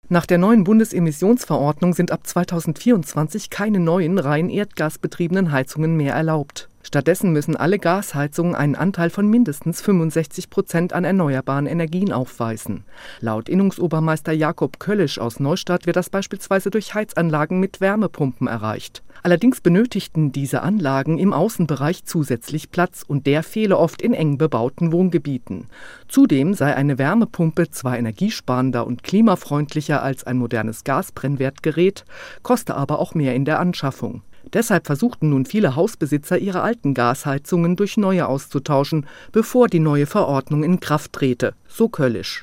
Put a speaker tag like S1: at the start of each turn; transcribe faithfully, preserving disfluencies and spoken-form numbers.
S1: Nach der neuen Bundesemissionsverordnung sind ab zweitausendvierundzwanzig keine neuen rein erdgasbetriebenen Heizungen mehr erlaubt. Stattdessen müssen alle Gasheizungen einen Anteil von mindestens fünfundsechzig Prozent an erneuerbaren Energien aufweisen. Laut Innungsobermeister Jakob Köllisch aus Neustadt wird das beispielsweise durch Heizanlagen mit Wärmepumpen erreicht. Allerdings benötigten diese Anlagen im Außenbereich zusätzlich Platz und der fehle oft in eng bebauten Wohngebieten. Zudem sei eine Wärmepumpe zwar energiesparender und klimafreundlicher als ein modernes Gasbrennwertgerät, koste aber auch mehr in der Anschaffung. Deshalb versuchten nun viele Hausbesitzer, ihre alten Gasheizungen durch neue auszutauschen, bevor die neue Verordnung in Kraft trete, so Köllisch.